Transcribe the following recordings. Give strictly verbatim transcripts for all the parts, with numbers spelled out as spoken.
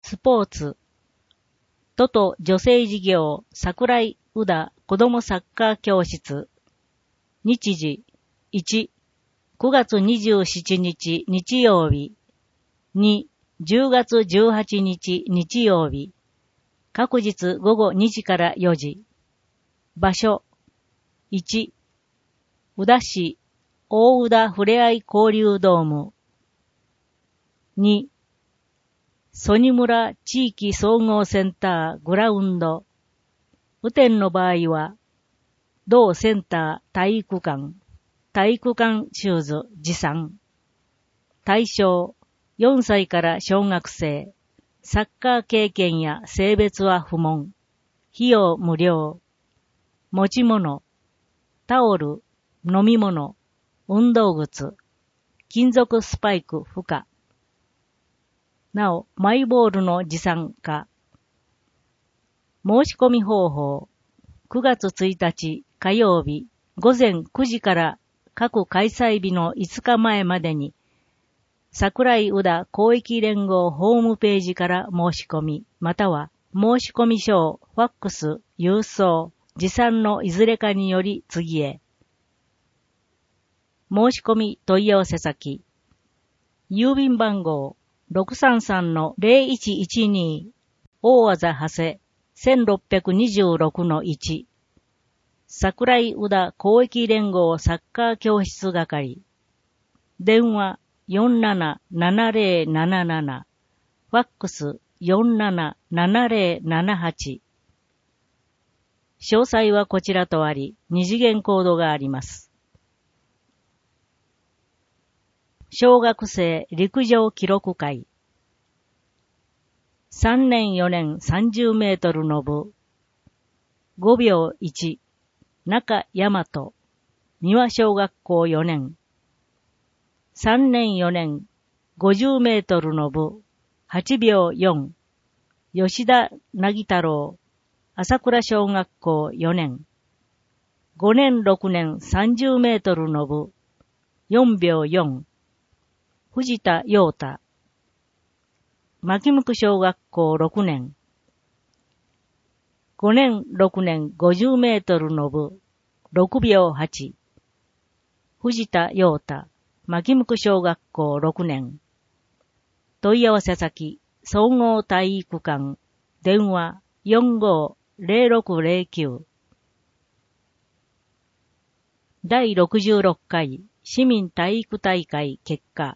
スポーツ。都と女性事業桜井宇田子どもサッカー教室。日時いち、くがつにじゅうしちにち日曜日。に、じゅうがつじゅうはちにち日曜日。各日午後にじからよじ。場所。いち、宇田市大宇田ふれあい交流ドーム。に、曽爾村地域総合センターグラウンド。雨天の場合は、同センター体育館、体育館シューズ持参。対象、よんさいから小学生。サッカー経験や性別は不問。費用無料。持ち物、タオル、飲み物、運動靴、金属スパイク不可。なお、マイボールの持参可。申し込み方法。くがつついたち火曜日午前くじから各開催日のいつかまえまでに、桜井宇田広域連合ホームページから申し込み、または申し込み書をファックス、郵送、持参のいずれかにより次へ。申し込み問い合わせ先。郵便番号 ろくさんさんのゼロいちいちに 大和田長谷 せんろっぴゃくにじゅうろくのいち 桜井宇田広域連合サッカー教室係。電話 よんななななゼロなななな ファックス よんななななゼロななはち。詳細はこちらとあり、二次元コードがあります。小学生陸上記録会。さんねんよねんさんじゅうメートルの部。ごびょういち、中大和、三輪小学校よねん。さんねんよねんごじゅうメートルの部。はちびょうよん、吉田凪太郎、朝倉小学校よねん。ごねんろくねんさんじゅうメートルの部。よんびょうよん、藤田陽太。牧向小学校ろくねん。ごねんろくねんごじゅうメートルの部。ろくびょうはち、藤田陽太。牧向小学校ろくねん。問い合わせ先、総合体育館。電話 よんごーゼロろくゼロきゅう。だいろくじゅうろっかい市民体育大会結果。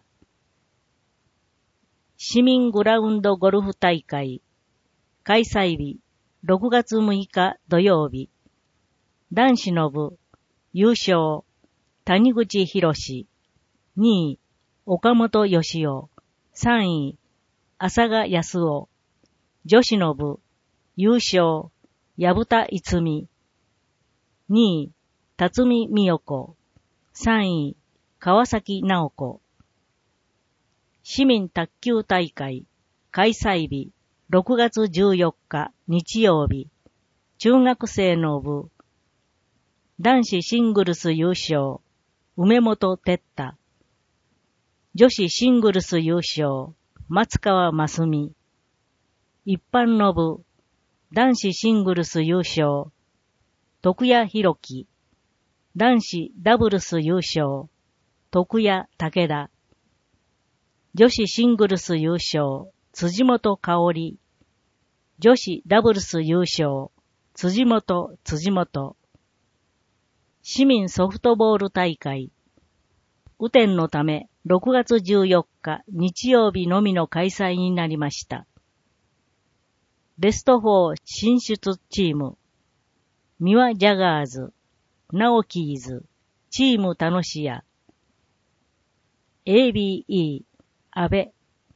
市民グラウンドゴルフ大会。開催日、ろくがつむいか土曜日。男子の部、優勝、谷口博士。にい、岡本義雄。さんい、浅賀康夫。女子の部、優勝、薮田逸美。にい、辰巳美代子。さんい、川崎直子。市民卓球大会。開催日、ろくがつじゅうよっか日曜日。中学生の部。男子シングルス優勝、梅本哲太。女子シングルス優勝、松川真澄。一般の部、男子シングルス優勝、徳谷博樹。男子ダブルス優勝、徳谷武田。女子シングルス優勝、辻本香織。女子ダブルス優勝、辻本辻本。市民ソフトボール大会。雨天のためろくがつじゅうよっか日曜日のみの開催になりました。ベストフォー進出チーム。三輪ジャガーズ、ナオキーズ、チーム楽しや。エービーイー、安倍。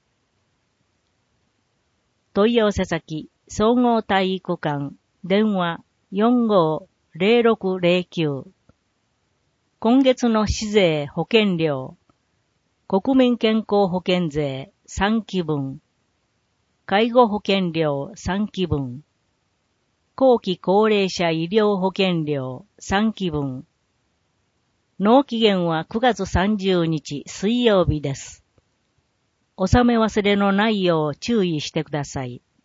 問い合わせ先、総合体育館、電話 よんごーゼロろくゼロきゅう。今月の市税保険料、国民健康保険税さんきぶん、介護保険料さんきぶん、後期高齢者医療保険料さんきぶん。納期限はくがつさんじゅうにち水曜日です。 納め忘れのないよう注意してください。